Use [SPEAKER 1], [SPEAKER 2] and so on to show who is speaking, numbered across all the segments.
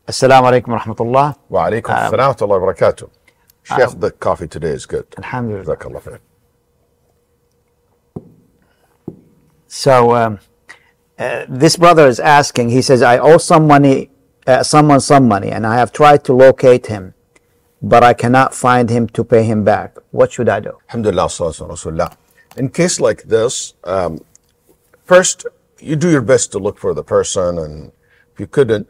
[SPEAKER 1] Assalamu alaikum wa rahmatullah.
[SPEAKER 2] Wa alaikum assalam wa rahmatullahi wa barakatuh. Sheikh, the coffee today is good.
[SPEAKER 1] Alhamdulillah.
[SPEAKER 2] Jazakallah khair.
[SPEAKER 1] So this brother is asking, he says, I owe some money, someone some money, and I have tried to locate him, but I cannot find him to pay him back. What should I do?
[SPEAKER 2] Alhamdulillah, sallallahu alaihi wasallam. In case like this, first, you do your best to look for the person, and if you couldn't,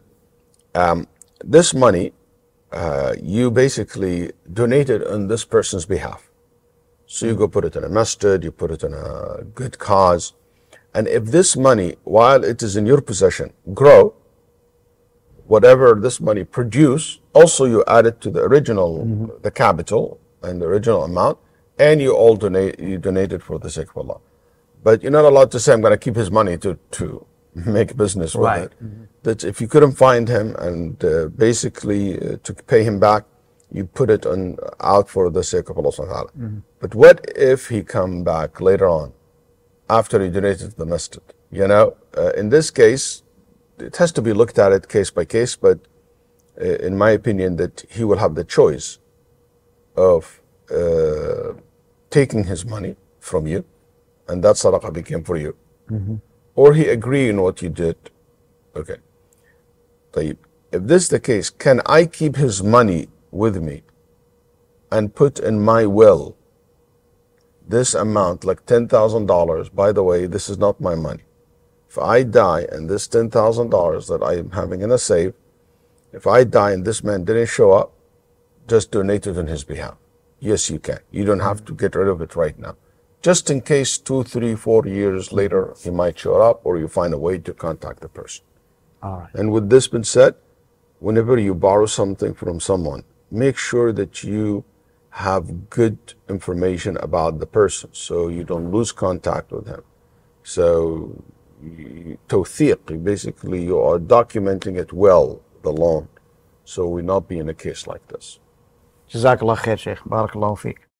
[SPEAKER 2] this money, you basically donated on this person's behalf. So you go put it in a masjid, you put it in a good cause. And if this money, while it is in your possession, grow, whatever this money produce, also you add it to the original, the capital and the original amount, and you all donate it for the sake of Allah. But you're not allowed to say, I'm going to keep his money to make business with it. That if you couldn't find him and basically to pay him back, you put it out for the sake of Allah subhanahu wa ta'ala. But what if he come back later on, after he donated to the masjid? You know, in this case, it has to be looked at it case by case, but in my opinion, that he will have the choice of taking his money from you, and that sadaqah became for you, or he agree in what you did. Okay. If this is the case, can I keep his money with me and put in my will this amount, like $10,000? By the way, this is not my money. If I die and this $10,000 that I am having in a safe, if I die and this man didn't show up, just donate it on his behalf. Yes, you can. You don't have to get rid of it right now. Just in case 2, 3, 4 years later, he might show up, or you find a way to contact the person.
[SPEAKER 1] All right.
[SPEAKER 2] And with this being said, whenever you borrow something from someone, make sure that you have good information about the person so you don't lose contact with him. So, tawthiq, basically you are documenting it well, the loan, so we not be in a case like this.
[SPEAKER 1] Jazakallah khair, Sheikh. Barakallahu feek.